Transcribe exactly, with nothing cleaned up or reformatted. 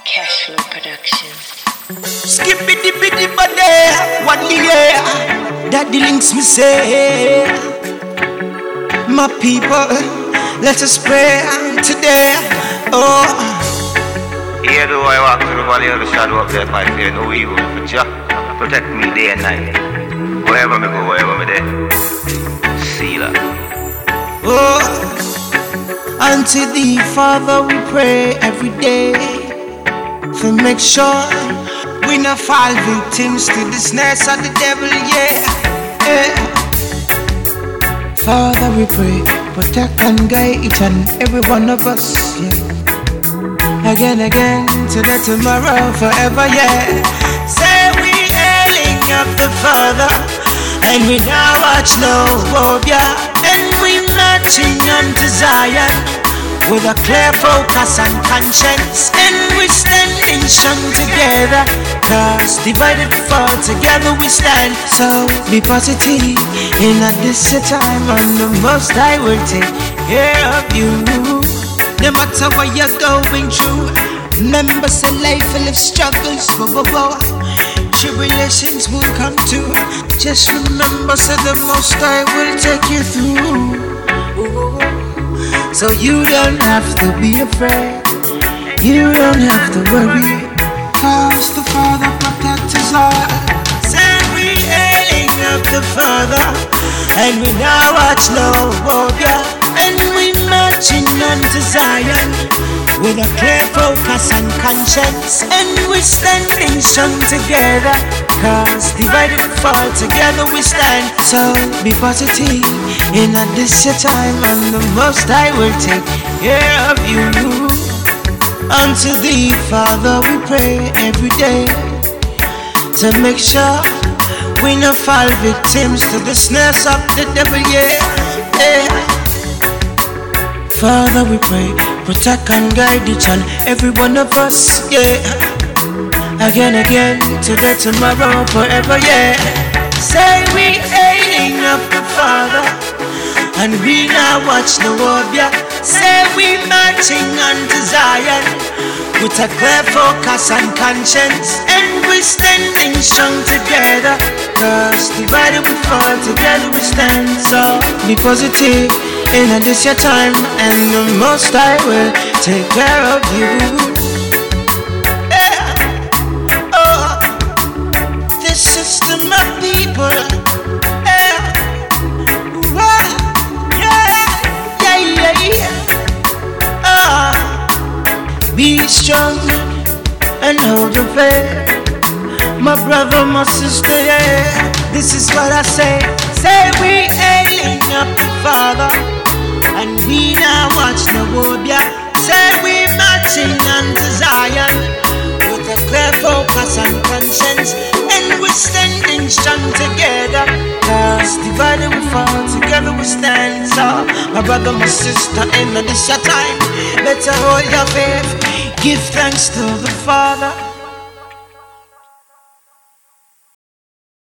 Cashflow Production. Skippy dippy dipper there, one year. Daddy links me say, my people, let us pray today. Oh, here do I walk through the valley of the shadow of death, I fear no evil. But Jah protect me day and night. Wherever me go, wherever me there. See that. oh, unto thee, Father, we pray every day. To make sure we not fall victims to the snares of the devil, yeah, yeah. Father, we pray, protect and guide each and every one of us, yeah. Again, again, today, tomorrow, forever, yeah. Say we hailing up the Father, and we now watch no hope, yeah. And we marching unto Zion with a clear focus and conscience, and we standing strong together, cause divided we fall, together we stand. So be positive in a this time, and the most I will take care of you. No matter what you're going through, remember say life full of struggles, bo bo bo. Tribulations will come too. Just remember say the most I will take you through. So you don't have to be afraid, you don't have to worry, cause the Father protects us all. Say we hailing up the Father, and we now watch no hope, yeah. And we marching unto Zion with a clear focus and conscience, and we standing strong together, cause divided we fall, together we stand. So be positive in a this your time, and the most I will take care of you. Unto thee, Father, we pray every day to make sure we not fall victims to the snares of the devil, yeah, yeah. Father, we pray, protect and guide each and every one of us, yeah. Again, again, today, tomorrow, forever, yeah. Say we hailing up the Father, and we now watch the world, yeah. Say we marching unto Zion with a clear focus and conscience, and we standing strong together, cause divided we fall, together we stand. So be positive in this your time, and the most I will take care of you. Yeah. Oh, this is to my people. Yeah. Whoa. Yeah. Yeah, yeah, yeah. Oh, be strong and hold your faith, my brother, my sister, yeah. This is what I say. Say we hailing up the Father, and we now watch the world, yeah. Say we marching unto Zion with a clear focus and conscience, and we standing strong together, cause divided we fall, together we stand. So my brother, my sister, in this your time, better hold your faith, give thanks to the Father.